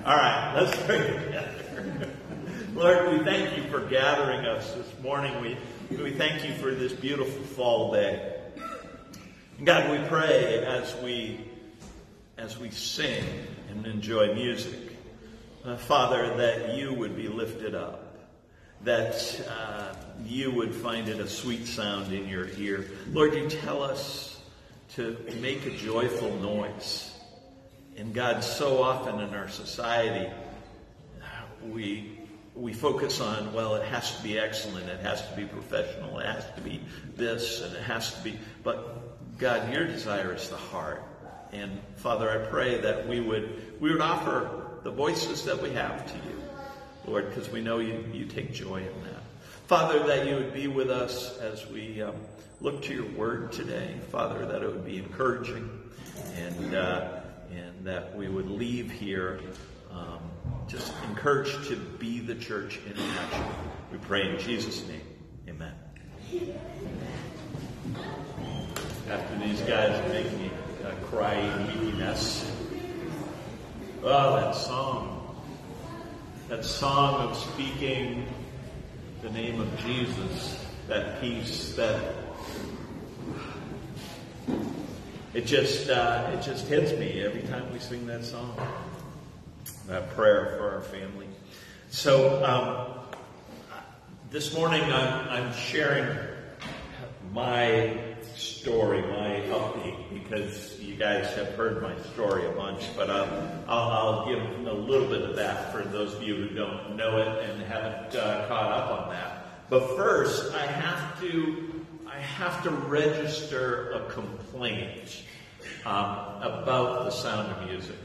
All right, let's pray together. Lord, we thank you for gathering us this morning. We thank you for this beautiful fall day. God, we pray as we sing and enjoy music, Father, that you would be lifted up, that you would find it a sweet sound in your ear. Lord, you tell us to make a joyful noise. And God, so often in our society, we focus on, well, it has to be excellent, it has to be professional, it has to be this, and it has to be... But God, your desire is the heart. And Father, I pray that we would offer the voices that we have to you, Lord, because we know you take joy in that. Father, that you would be with us as we look to your word today. Father, that it would be encouraging and that we would leave here just encouraged to be the church in action. We pray in Jesus' name. Amen. After these guys make me cry in weepiness. Oh, that song of speaking the name of Jesus, that peace, that it just hits me every time we sing that song. That prayer for our family. So this morning I'm sharing my story, my update, because you guys have heard my story a bunch, but I'll give a little bit of that for those of you who don't know it and haven't caught up on that. But first, I have to register a complaint about The Sound of Music.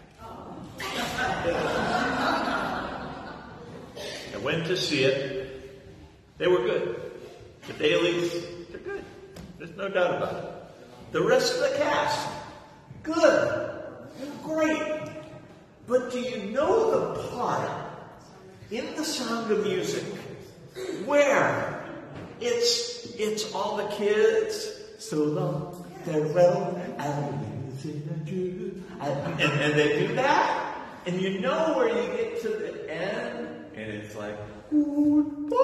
I went to see it. They were good. The Dailies, they're good. There's no doubt about it. The rest of the cast, good. Great. But do you know the part in The Sound of Music where it's all the kids, so long, farewell, and they do that? And you know where you get to the end, and it's like, goodbye.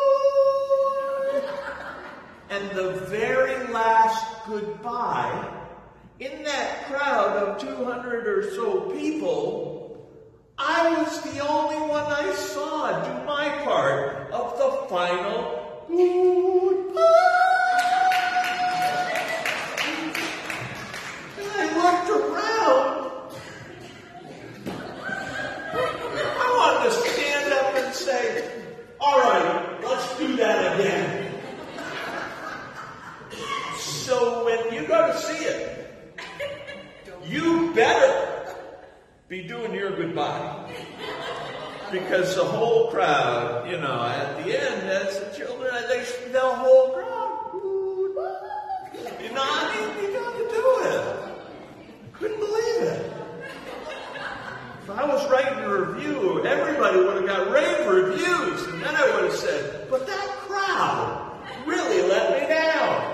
And the very last goodbye, in that crowd of 200 or so people, I was the only one I saw do my part of the final goodbye. And I looked around. I wanted to stand up and say, all right, let's do that again. So when you go to see it, you better be doing your goodbye. Because the whole crowd, at the end, as the children, the whole crowd, goodbye. You got to do it. Couldn't believe it. If I was writing a review, everybody would have got rave reviews. And then I would have said, but that crowd really let me down.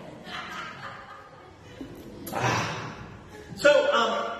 So,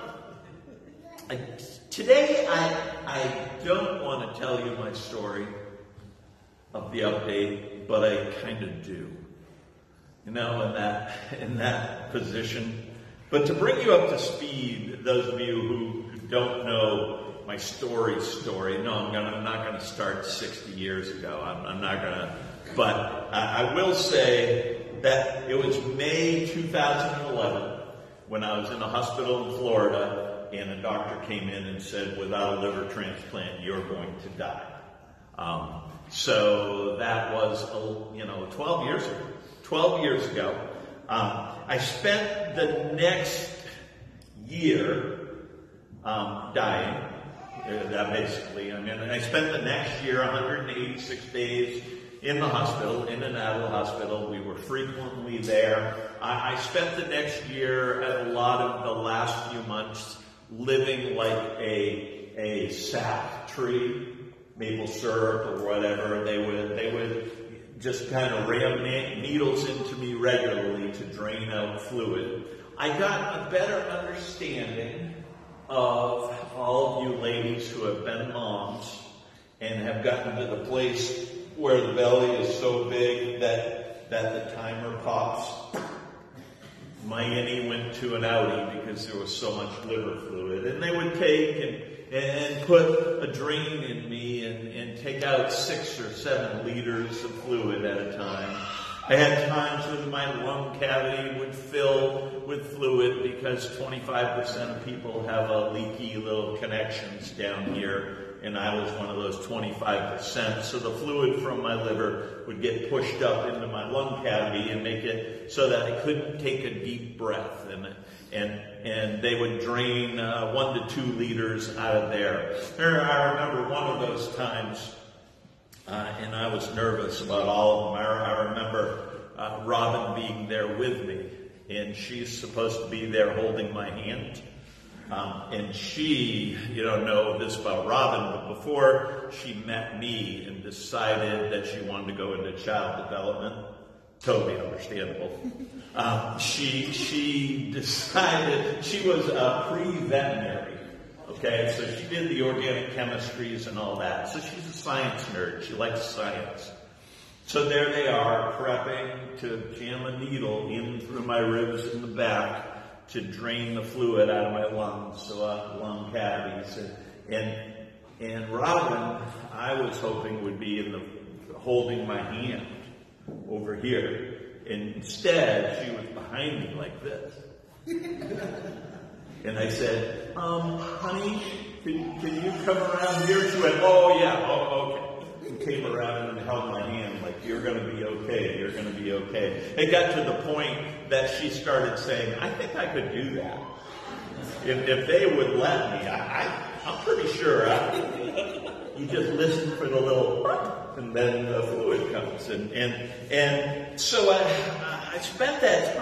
today I don't want to tell you my story of the update, but I kind of do. In that position. But to bring you up to speed, those of you who don't know my story, no, I'm not going to start 60 years ago. I'm not going to. But I will say that it was May 2011 when I was in a hospital in Florida, and a doctor came in and said, without a liver transplant, you're going to die. So that was, 12 years ago. 12 years ago. I spent the next year dying. That basically, I spent the next year 186 days in the hospital, in and out of the hospital. We were frequently there. I spent the next year and a lot of the last few months living like a sap tree, maple syrup or whatever. They would just kind of ram needles into me regularly to drain out fluid. I got a better understanding of all of you ladies who have been moms and have gotten to the place where the belly is so big that the timer pops. My innie went to an outie because there was so much liver fluid. And they would take and put a drain in me and take out 6 or 7 liters of fluid at a time. I had times when my lung cavity would fill with fluid because 25% of people have a leaky little connections down here, and I was one of those 25%. So the fluid from my liver would get pushed up into my lung cavity and make it so that I couldn't take a deep breath, and they would drain 1 to 2 liters out of there. I remember one of those times. And I was nervous about all of them. I remember Robin being there with me, and she's supposed to be there holding my hand. And she, you don't know this about Robin, but before she met me and decided that she wanted to go into child development, totally understandable. She decided she was a pre-veterinary. Okay, so she did the organic chemistries and all that. So she's a science nerd. She likes science. So there they are, prepping to jam a needle in through my ribs in the back to drain the fluid out of my lungs, so lung cavities. And Robin, I was hoping would be holding my hand over here. Instead, she was behind me like this. And I said, honey, can you come around here? She went, oh, yeah, okay. And came around and held my hand like, you're going to be okay, you're going to be okay. It got to the point that she started saying, I think I could do that. If they would let me, I'm pretty sure. You just listen for the little, and then the fluid comes. And so I spent that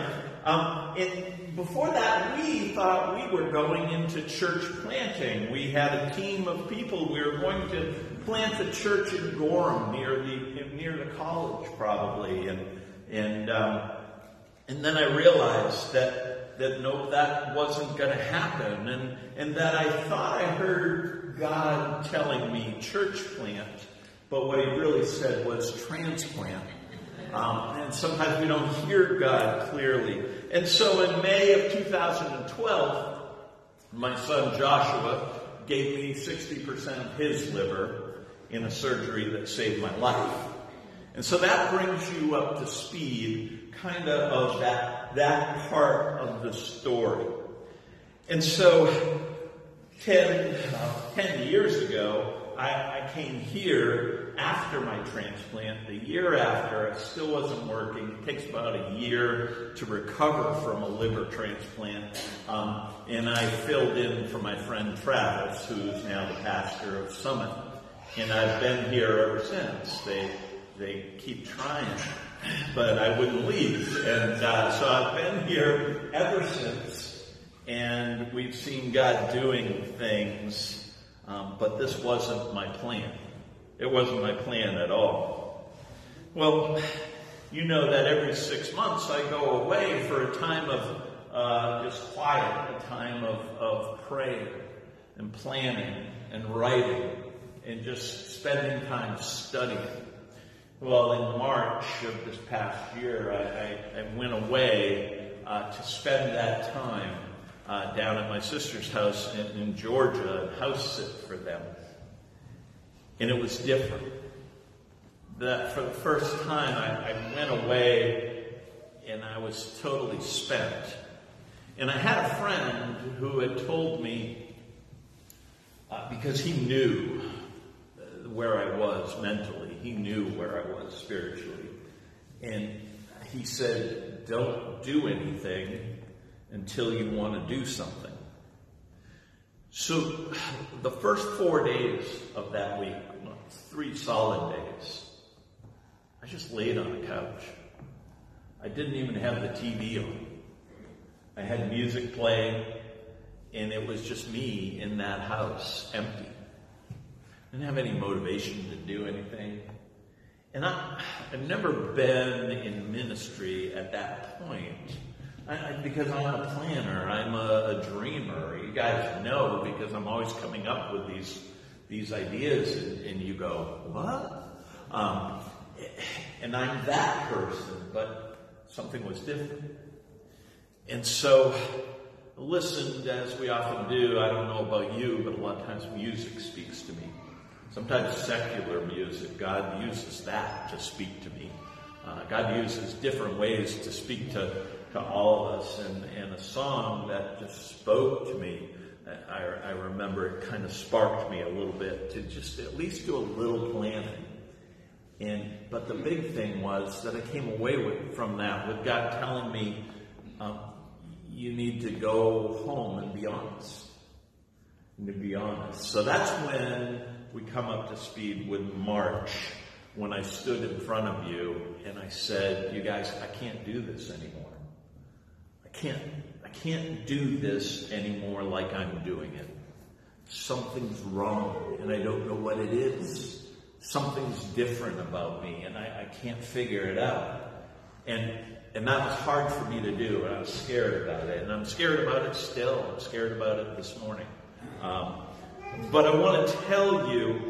time, before that, we thought we were going into church planting. We had a team of people. We were going to plant a church in Gorham near the college, probably. And then I realized that no, that wasn't going to happen, and that I thought I heard God telling me church plant, but what He really said was transplant. And sometimes we don't hear God clearly. And so in May of 2012, my son Joshua gave me 60% of his liver in a surgery that saved my life. And so that brings you up to speed, kind of that part of the story. And so 10 years ago, I came here after my transplant. The year after, I still wasn't working. It takes about a year to recover from a liver transplant. And I filled in for my friend Travis, who's now the pastor of Summit. And I've been here ever since. They keep trying, but I wouldn't leave. And so I've been here ever since. And we've seen God doing things. But this wasn't my plan. It wasn't my plan at all. Well, you know that every 6 months I go away for a time of just quiet, a time of prayer and planning and writing and just spending time studying. Well, in March of this past year, I went away to spend that time down at my sister's house in Georgia and house sit for them. And it was different. That for the first time, I went away and I was totally spent. And I had a friend who had told me, because he knew where I was mentally, he knew where I was spiritually. And he said, don't do anything until you want to do something. So the first 4 days of that week, 3 solid days, I just laid on a couch. I didn't even have the TV on. I had music playing, and it was just me in that house, empty. I didn't have any motivation to do anything. And I've never been in ministry at that point Because I'm a planner, I'm a dreamer. You guys know because I'm always coming up with these ideas, and you go, what? And I'm that person, but something was different. And so I listened, as we often do. I don't know about you, but a lot of times music speaks to me. Sometimes secular music, God uses that to speak to me. God uses different ways to speak to all of us, and a song that just spoke to me, I remember it kind of sparked me a little bit to just at least do a little planning. But the big thing was that I came away from that with God telling me, you need to go home and be honest. And to be honest. So that's when we come up to speed with March, when I stood in front of you and I said, you guys, I can't do this anymore. I can't do this anymore like I'm doing it. Something's wrong, and I don't know what it is. Something's different about me, and I can't figure it out. And that was hard for me to do, and I was scared about it. And I'm scared about it still. I'm scared about it this morning. But I want to tell you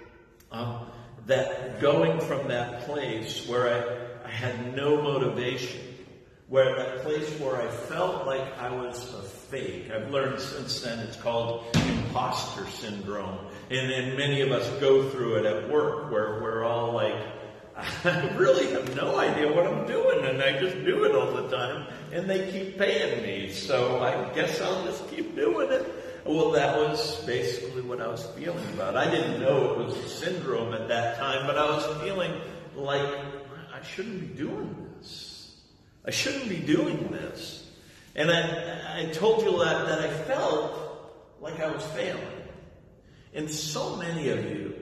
that going from that place where I had no motivation, where that place where I felt like I was a fake. I've learned since then it's called imposter syndrome. And many of us go through it at work, where we're all like, I really have no idea what I'm doing, and I just do it all the time, and they keep paying me, so I guess I'll just keep doing it. Well, that was basically what I was feeling about. I didn't know it was a syndrome at that time, but I was feeling like I shouldn't be doing this. I shouldn't be doing this. And I told you that I felt like I was failing. And so many of you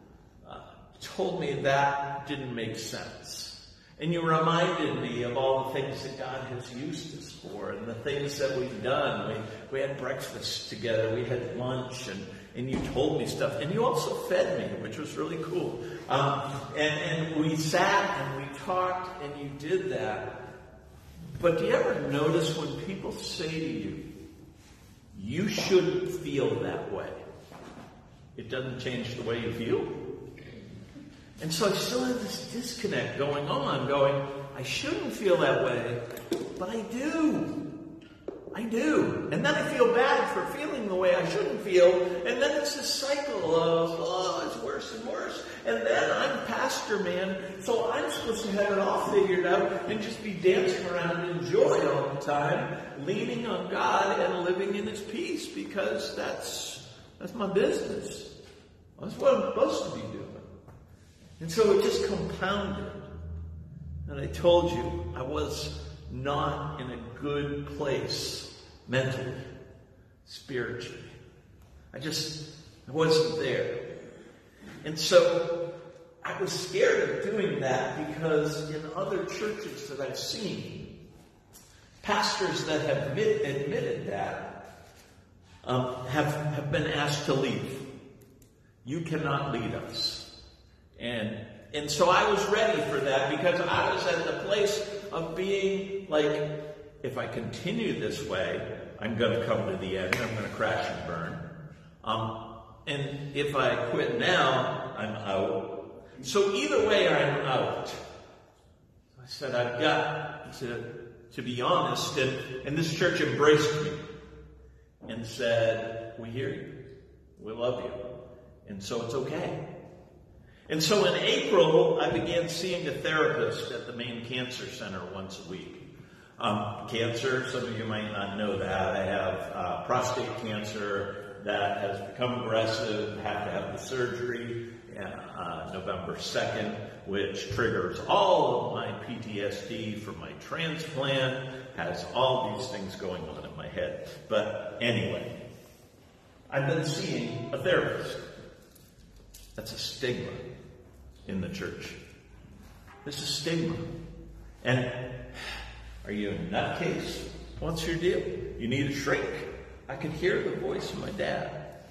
told me that didn't make sense. And you reminded me of all the things that God has used us for and the things that we've done. We had breakfast together, we had lunch, and you told me stuff. And you also fed me, which was really cool. And we sat and we talked, and you did that. But do you ever notice when people say to you, you shouldn't feel that way? It doesn't change the way you feel. And so I still have this disconnect going on, I shouldn't feel that way, but I do. I do. And then I feel bad for feeling the way I shouldn't feel, and then it's this cycle of, it's worse and worse. And then I'm pastor man, so I'm supposed to have it all figured out and just be dancing around in joy all the time, leaning on God and living in His peace, because that's my business. That's what I'm supposed to be doing. And so it just compounded. And I told you I was not in a good place mentally, spiritually. I wasn't there. And so I was scared of doing that, because in other churches that I've seen, pastors that have admitted that have been asked to leave. You cannot lead us. And so I was ready for that, because I was at the place of being like, if I continue this way, I'm going to come to the end. I'm going to crash and burn. And if I quit now, I'm out. So either way, I'm out. I said, I've got to be honest. And this church embraced me and said, we hear you. We love you. And so it's okay. And so in April, I began seeing a therapist at the Maine Cancer Center once a week. Cancer, some of you might not know that. I have prostate cancer that has become aggressive, have to have the surgery November 2nd, which triggers all of my PTSD from my transplant, has all these things going on in my head. But anyway, I've been seeing a therapist. That's a stigma in the church. This is stigma. And are you a nutcase? What's your deal? You need a shrink? I could hear the voice of my dad.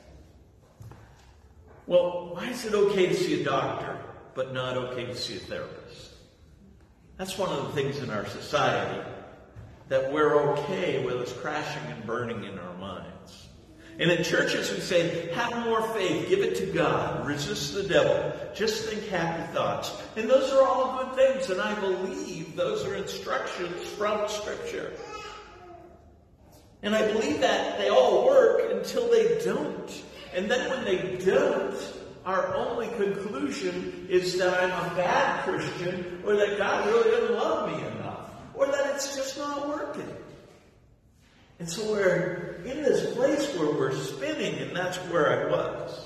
Well, why is it okay to see a doctor, but not okay to see a therapist? That's one of the things in our society that we're okay with us crashing and burning in our minds. And in churches we say, have more faith, give it to God, resist the devil, just think happy thoughts. And those are all good things, and I believe those are instructions from Scripture. And I believe that they all work until they don't. And then when they don't, our only conclusion is that I'm a bad Christian, or that God really doesn't love me enough, or that it's just not working. And so we're in this place where we're spinning, and that's where I was.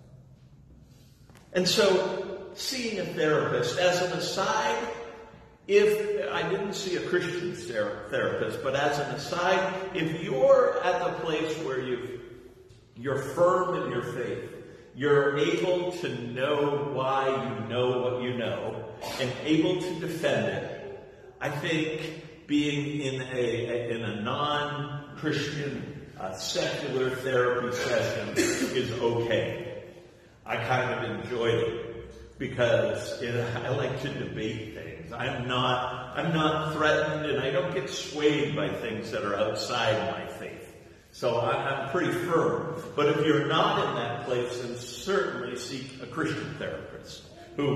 And so, seeing a therapist, as an aside, if I didn't see a Christian therapist, but as an aside, if you're at the place where you're firm in your faith, you're able to know why you know what you know, and able to defend it, I think being in a non-Christian secular therapy session is okay. I kind of enjoyed it because I like to debate things. I'm not threatened, and I don't get swayed by things that are outside my faith. So I'm pretty firm. But if you're not in that place, then certainly seek a Christian therapist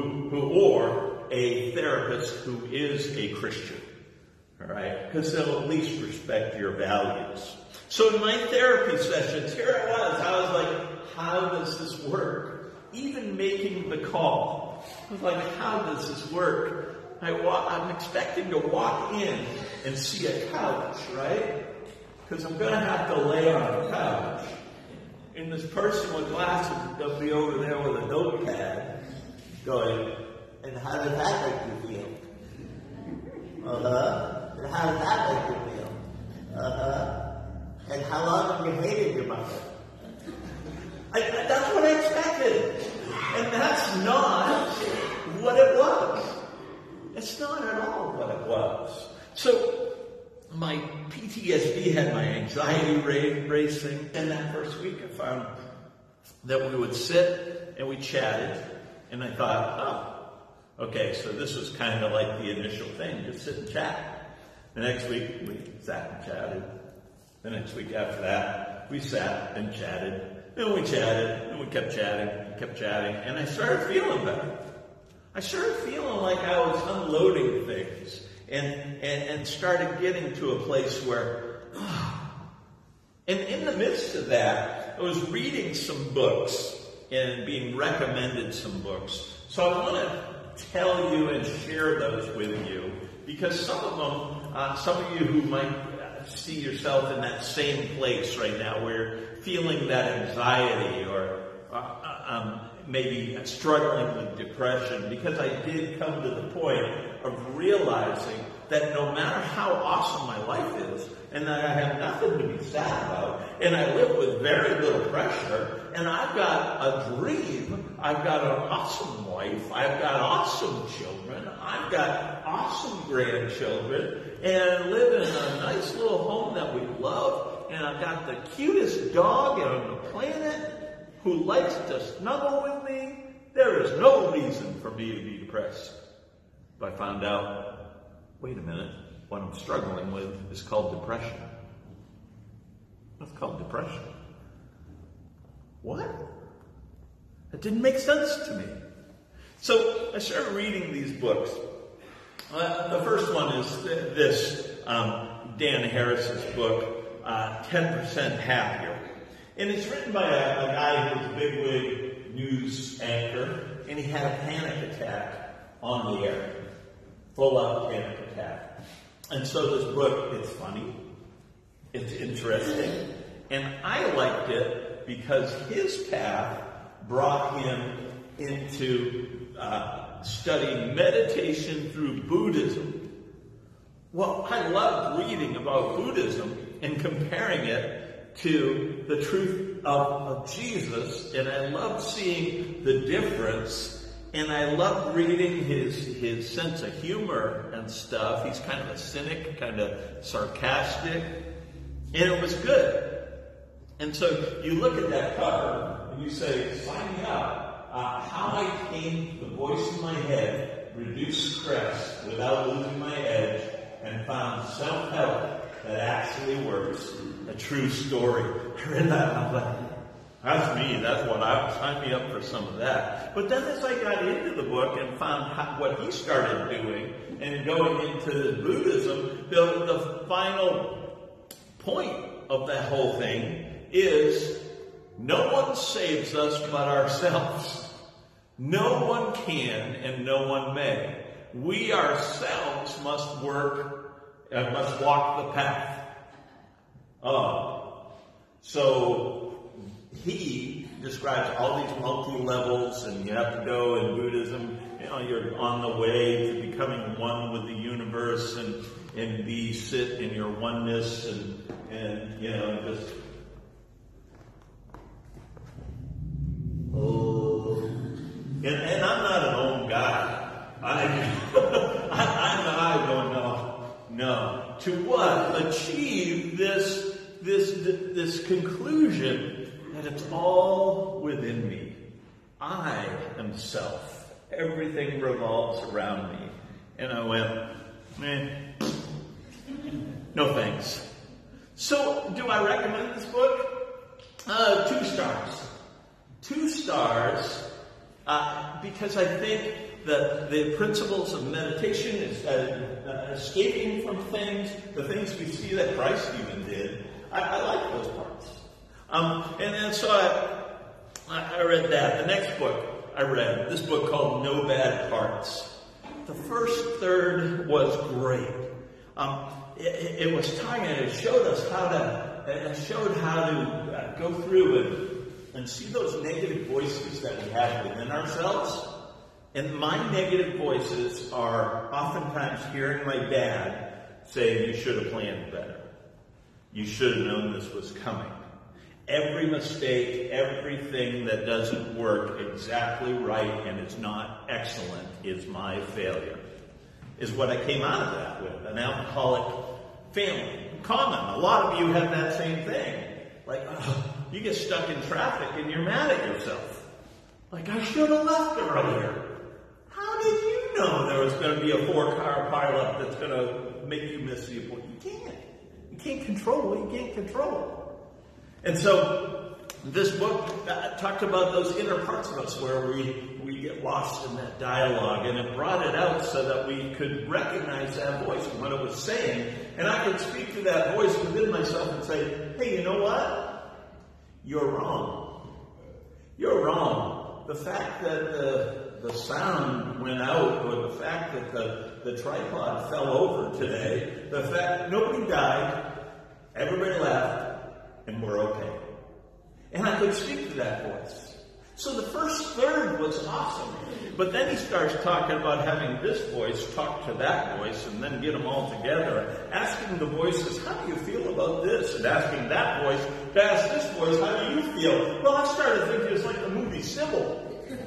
or a therapist who is a Christian. All right? Because they'll at least respect your values. So in my therapy sessions, here I was like, how does this work? Even making the call. I was like, how does this work? I'm expecting to walk in and see a couch, right? Because I'm going to have to lay on the couch. And this person with glasses is going to be over there with a notepad going, and how does that make you feel? And how does that make you feel? And how long have you hated your mother? That's what I expected. And that's not what it was. It's not at all what it was. So, my PTSD had my anxiety racing. And that first week I found that we would sit and we chatted. And I thought, okay, so this was kind of like the initial thing, just sit and chat. The next week we sat and chatted. The next week after that, we sat and chatted. Then we chatted, and we kept chatting, and I started feeling better. I started feeling like I was unloading things. And started getting to a place where, and in the midst of that, I was reading some books and being recommended some books. So I want to tell you and share those with you, because some of them, some of you who might see yourself in that same place right now, where you're feeling that anxiety or maybe struggling with depression, because I did come to the point of realizing that no matter how awesome my life is, and that I have nothing to be sad about, and I live with very little pressure, and I've got a dream, I've got an awesome wife, I've got awesome children, I've got awesome grandchildren, and I live in a nice little home that we love, and I've got the cutest dog on the planet who likes to snuggle with me. There is no reason for me to be depressed. But I found out, wait a minute, what I'm struggling with is called depression. It's called depression. What? That didn't make sense to me. So I started reading these books. The first one is this, Dan Harris's book, 10% Happier. And it's written by a guy who's a bigwig news anchor, and he had a panic attack on the air. Full-out panic attack. And so this book, it's funny, it's interesting, and I liked it because his path brought him into studying meditation through Buddhism. Well, I loved reading about Buddhism and comparing it to the truth of Jesus, and I loved seeing the difference, and I loved reading his sense of humor and stuff. He's kind of a cynic, kind of sarcastic, and it was good. And so you look at that cover and you say, sign me up. How I tame the voice in my head, reduce stress without losing my edge, and found self-help that actually works. A true story. I read that and I was like, that's me. That's what sign me up for some of that. But then as I got into the book and found what he started doing and going into Buddhism, the final point of that whole thing is no one saves us but ourselves. No one can and no one may. We ourselves must walk the path. So he describes all these multi-levels, and you have to go in Buddhism, you're on the way to becoming one with the universe and sit in your oneness and just and I'm not an old guy. I don't know. No. To what? Achieve this conclusion that it's all within me. I am self. Everything revolves around me. And I went, no thanks. So, do I recommend this book? 2 stars. 2 stars, because I think that the principles of meditation is escaping from things, the things we see that Christ even did. I like those parts. And then so I read that. The next book I read, this book called No Bad Parts. The first third was great. It was talking, and it showed us how to go through and see those negative voices that we have within ourselves. And my negative voices are oftentimes hearing my dad saying, you should have planned better. You should have known this was coming. Every mistake, everything that doesn't work exactly right and is not excellent is my failure, is what I came out of that with. An alcoholic family. Common. A lot of you have that same thing. Like, you get stuck in traffic and you're mad at yourself. Like, I should have left earlier. How did you know there was going to be a 4-car pileup that's going to make you miss the appointment? You can't. You can't control what you can't control. And so, this book talked about those inner parts of us where we get lost in that dialogue, and it brought it out so that we could recognize that voice and what it was saying, and I could speak to that voice within myself and say, hey, you know what? You're wrong. You're wrong. The fact that the sound went out, or the fact that the tripod fell over today, the fact nobody died, everybody laughed, and we're okay. And I could speak to that voice. So the first third was awesome. But then he starts talking about having this voice talk to that voice and then get them all together. Asking the voices, how do you feel about this? And asking that voice to ask this voice, how do you feel? Well, I started thinking it's like the movie Sybil.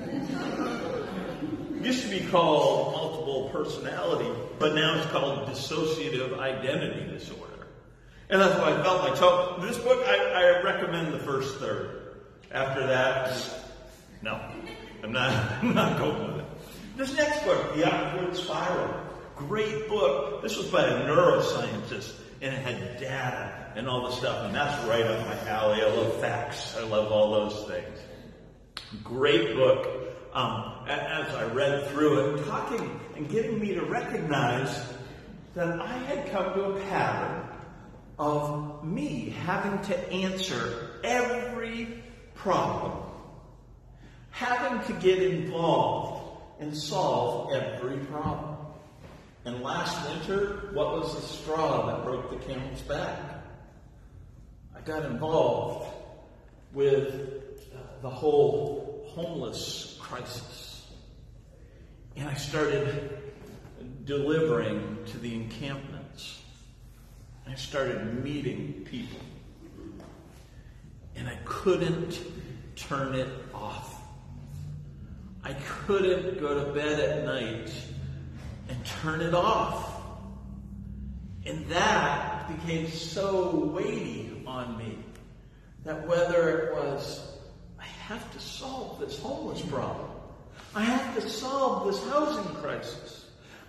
It used to be called multiple personality, but now it's called dissociative identity disorder. And that's what I felt like. So this book, I recommend the first third. After that, no. I'm not going with it. This next book, The Upward Spiral. Great book. This was by a neuroscientist, and it had data and all the stuff, and that's right up my alley. I love facts. I love all those things. Great book. As I read through it, talking and getting me to recognize that I had come to a pattern of me having to answer every problem, having to get involved and solve every problem. And last winter, what was the straw that broke the camel's back? I got involved with the whole homeless crisis. And I started delivering to the encampments. I started meeting people. And I couldn't turn it off. I couldn't go to bed at night and turn it off. And that became so weighty on me that whether it was, I have to solve this homeless problem. I have to solve this housing crisis.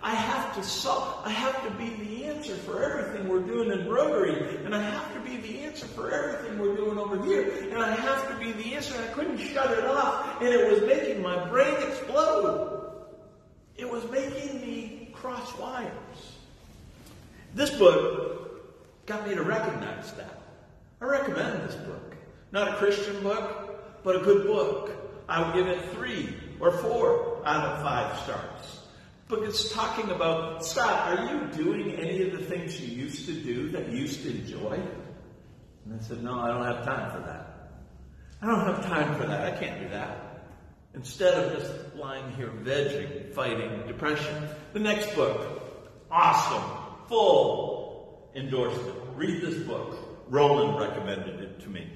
I have to solve. I have to be the answer for everything we're doing in Rotary, and I have to be the answer for everything we're doing over here, and I have to be the answer. I couldn't shut it off, and it was making my brain explode. It was making me cross wires. This book got me to recognize that. I recommend this book. Not a Christian book, but a good book. I would give it 3 or 4 out of 5 stars. But it's talking about, Scott, are you doing any of the things you used to do that you used to enjoy? And I said, no, I don't have time for that. I don't have time for that. I can't do that. Instead of just lying here vegging, fighting depression. The next book, awesome, full endorsement. Read this book. Roland recommended it to me.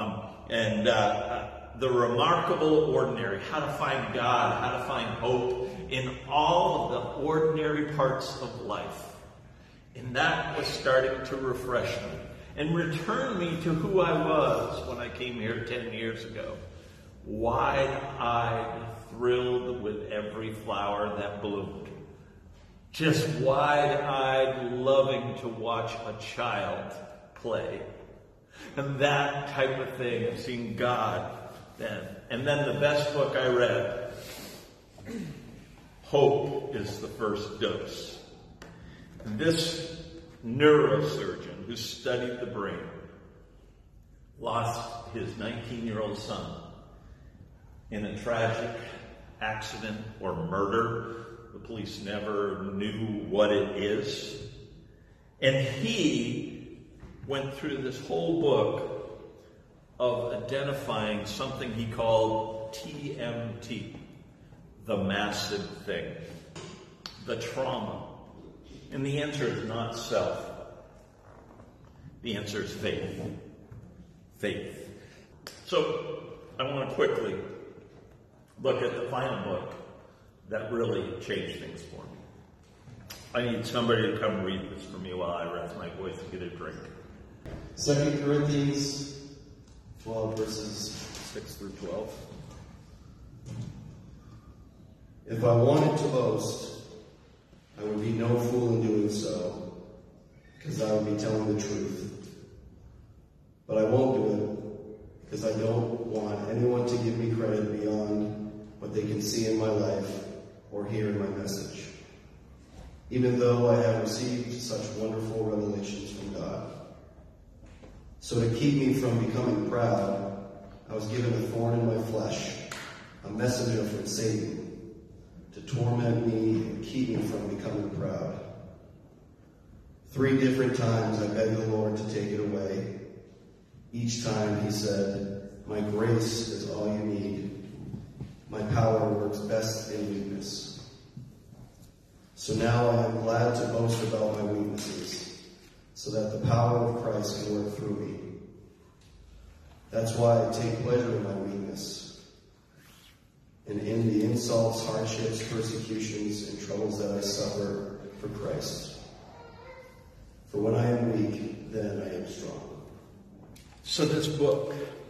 The Remarkable Ordinary, how to find God, how to find hope in all of the ordinary parts of life. And that was starting to refresh me and return me to who I was when I came here 10 years ago. Wide-eyed, thrilled with every flower that bloomed. Just wide-eyed, loving to watch a child play. And that type of thing, seeing God then. And then the best book I read, Hope is the First Dose. This neurosurgeon who studied the brain lost his 19-year-old son in a tragic accident or murder. The police never knew what it is. And he went through this whole book of identifying something he called TMT, the massive thing, the trauma. And the answer is not self. The answer is faith. Faith. So I want to quickly look at the final book that really changed things for me. I need somebody to come read this for me while I rest my voice and get a drink. 2 Corinthians 12, verses 6 through 12. If I wanted to boast, I would be no fool in doing so, because I would be telling the truth. But I won't do it, because I don't want anyone to give me credit beyond what they can see in my life or hear in my message, even though I have received such wonderful revelations from God. So to keep me from becoming proud, I was given a thorn in my flesh, a messenger from Satan, to torment me and keep me from becoming proud. 3 different times I begged the Lord to take it away. Each time he said, my grace is all you need. My power works best in weakness. So now I am glad to boast about my weaknesses, so that the power of Christ can work through me. That's why I take pleasure in my weakness, and in the insults, hardships, persecutions, and troubles that I suffer for Christ. For when I am weak, then I am strong. So this book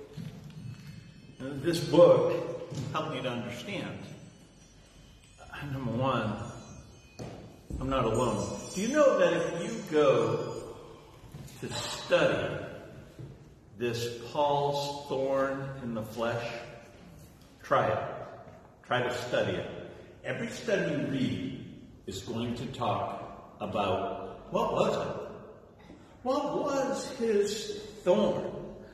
helped me to understand. Number one, I'm not alone. Do you know that if you go to study this Paul's thorn in the flesh, try it. Try to study it. Every study you read is going to talk about what was it? What was his thorn?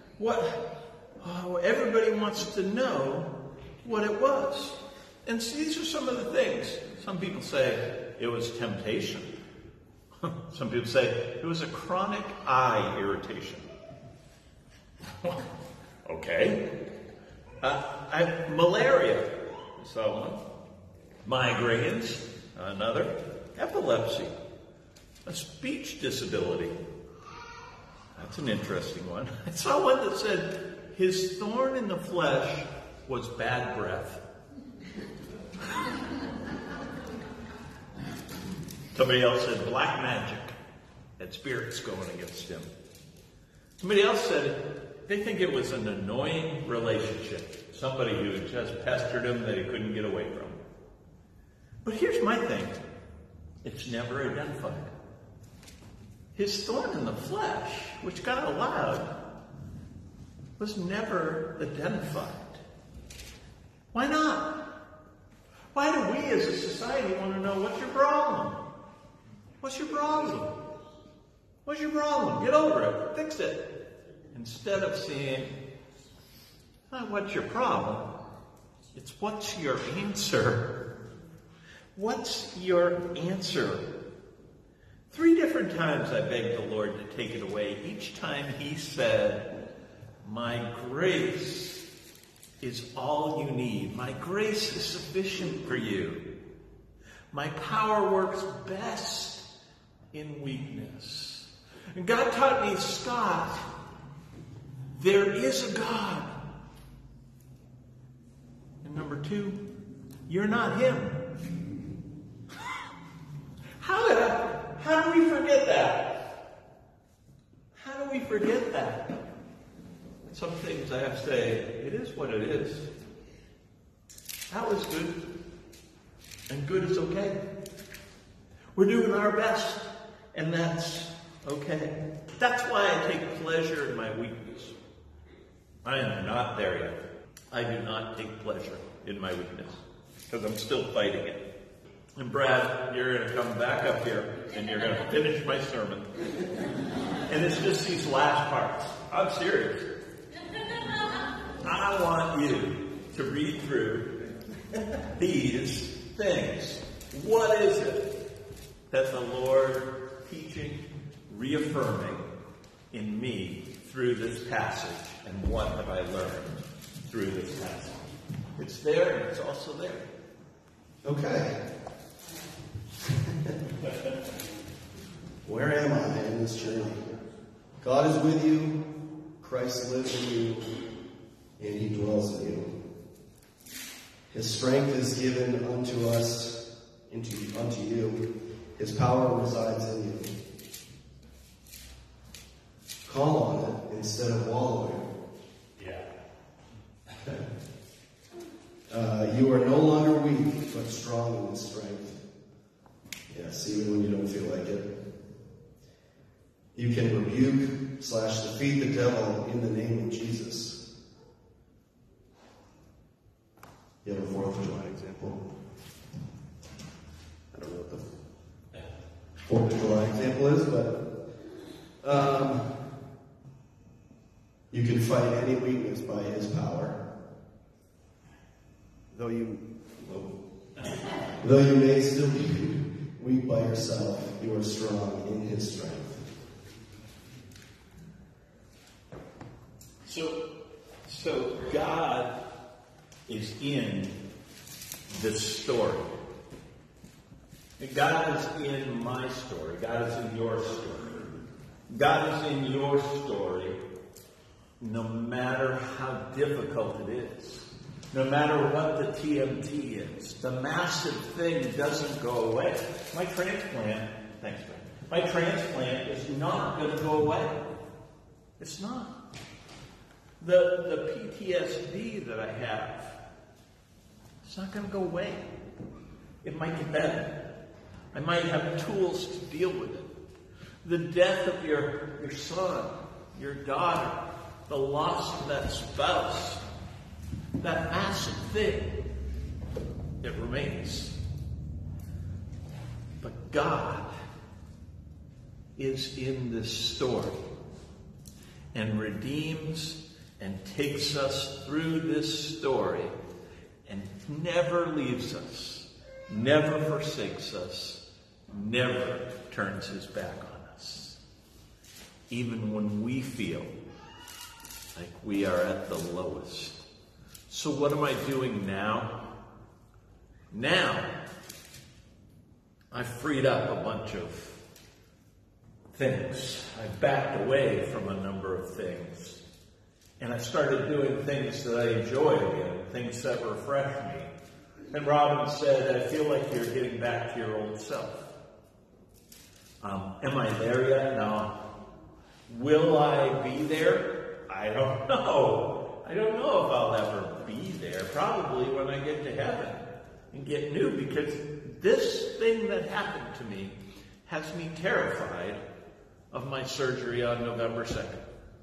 Everybody wants to know what it was. And these are some of the things. Some people say it was temptation. Some people say it was a chronic eye irritation. Okay. Malaria, someone. Migraines, another. Epilepsy. A speech disability. That's an interesting one. I saw one that said his thorn in the flesh was bad breath. Somebody else said black magic. Had spirits going against him. Somebody else said they think it was an annoying relationship. Somebody who just pestered him that he couldn't get away from. But here's my thing. It's never identified. His thorn in the flesh, which God allowed, was never identified. Why not? Why do we as a society want to know what's your problem? What's your problem? What's your problem? Get over it. Fix it. Instead of seeing, not what's your problem, it's what's your answer. What's your answer? 3 different times I begged the Lord to take it away. Each time he said, my grace is all you need. My grace is sufficient for you. My power works best in weakness. And God taught me, Scott, there is a God. And number 2, you're not him. How do we forget that? How do we forget that? Some things I have to say, it is what it is. That was good. And good is okay. We're doing our best, and that's okay. That's why I take pleasure in my weakness. I am not there yet. I do not take pleasure in my weakness, because I'm still fighting it. And Brad, you're going to come back up here, and you're going to finish my sermon. And it's just these last parts. I'm serious. I want you to read through these things. What is it that the Lord teaching, reaffirming in me through this passage? And what have I learned through this passage? It's there and it's also there. Okay. Where am I in this journey? God is with you. Christ lives in you. And he dwells in you. His strength is given unto us, unto you. His power resides in you. Call on it instead of wallowing. Yeah. You are no longer weak, but strong in his strength. Yes, even when you don't feel like it. You can rebuke/defeat the devil in the name of Jesus. You have a 4th of July example? I don't know what the 4th of July example is, but you can fight any weakness by his power. Though you may still be weak by yourself, you are strong in his strength. So God is in this story. God is in my story. God is in your story. God is in your story no matter how difficult it is. No matter what the TMT is. The massive thing doesn't go away. My transplant is not going to go away. It's not. The PTSD that I have, it's not going to go away. It might get better. I might have tools to deal with it. The death of your son, your daughter, the loss of that spouse, that massive thing, it remains. But God is in this story and redeems and takes us through this story and never leaves us, never forsakes us, never turns his back on us. Even when we feel like we are at the lowest. So what am I doing now? Now, I've freed up a bunch of things. I've backed away from a number of things. And I started doing things that I enjoy again, things that refresh me. And Robin said, I feel like you're getting back to your old self. Am I there yet? No. Will I be there? I don't know. I don't know if I'll ever be there. Probably when I get to heaven. and get new, because this thing that happened to me has me terrified of my surgery on November 2nd.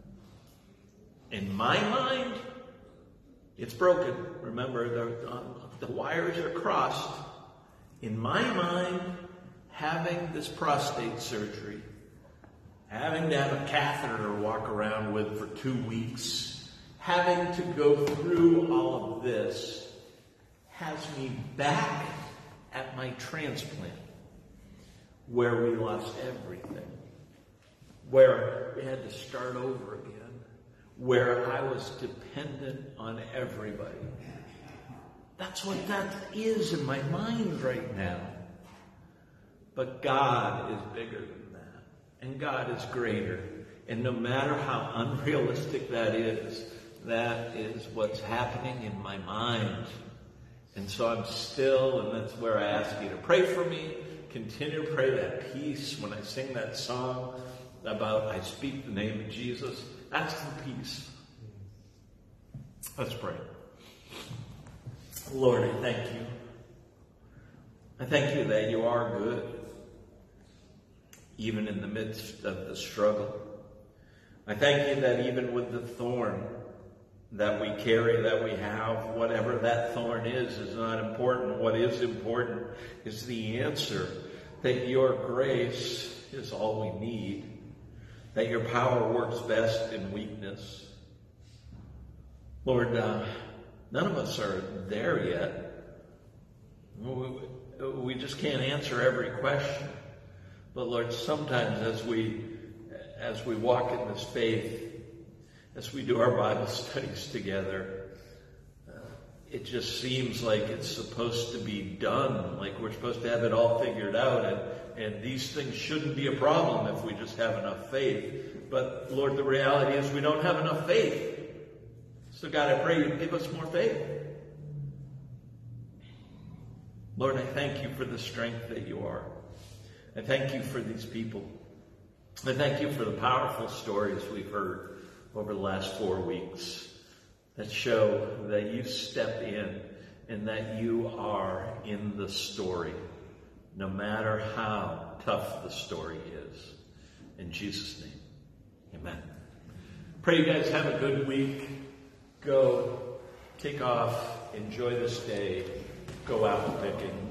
In my mind, it's broken. Remember, the wires are crossed. In my mind, having this prostate surgery, having to have a catheter to walk around with for 2 weeks, having to go through all of this, has me back at my transplant, where we lost everything, where we had to start over again, where I was dependent on everybody. That's what that is in my mind right now. But God is bigger than that. And God is greater. And no matter how unrealistic that is what's happening in my mind. And so I'm still, and that's where I ask you to pray for me. Continue to pray that peace. When I sing that song about I speak the name of Jesus, that's the peace. Let's pray. Lord, I thank you. I thank you that you are good, even in the midst of the struggle. I thank you that even with the thorn that we carry, that we have, whatever that thorn is not important. What is important is the answer, that your grace is all we need, that your power works best in weakness. Lord, none of us are there yet. We just can't answer every question. But Lord, sometimes as we walk in this faith, as we do our Bible studies together, it just seems like it's supposed to be done, like we're supposed to have it all figured out, and these things shouldn't be a problem if we just have enough faith. But Lord, the reality is we don't have enough faith. So God, I pray you give us more faith. Lord, I thank you for the strength that you are. I thank you for these people. I thank you for the powerful stories we've heard over the last 4 weeks that show that you step in and that you are in the story, no matter how tough the story is. In Jesus' name, amen. Pray you guys have a good week. Go, take off, enjoy this day, go out picking.